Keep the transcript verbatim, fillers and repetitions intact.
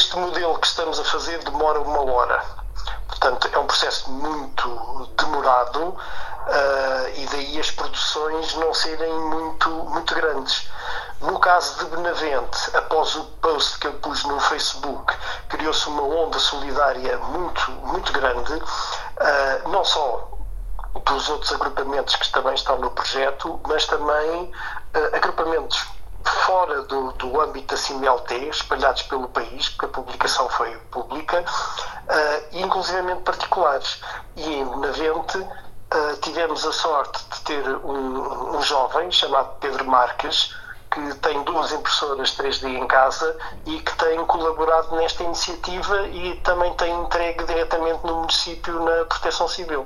este modelo que estamos a fazer demora uma hora. Portanto, é um processo muito demorado uh, e daí as produções não serem muito, muito grandes. No caso de Benavente, após o post que eu pus no Facebook, criou-se uma onda solidária muito, muito grande, uh, não só dos outros agrupamentos que também estão no projeto, mas também uh, agrupamentos fora do, do âmbito da CIMEL-T, espalhados pelo país, porque a publicação foi pública, uh, e inclusivamente particulares. E em Benavente uh, tivemos a sorte de ter um, um jovem chamado Pedro Marques, que tem duas impressoras três D em casa e que tem colaborado nesta iniciativa e também tem entregue diretamente no município na Proteção Civil.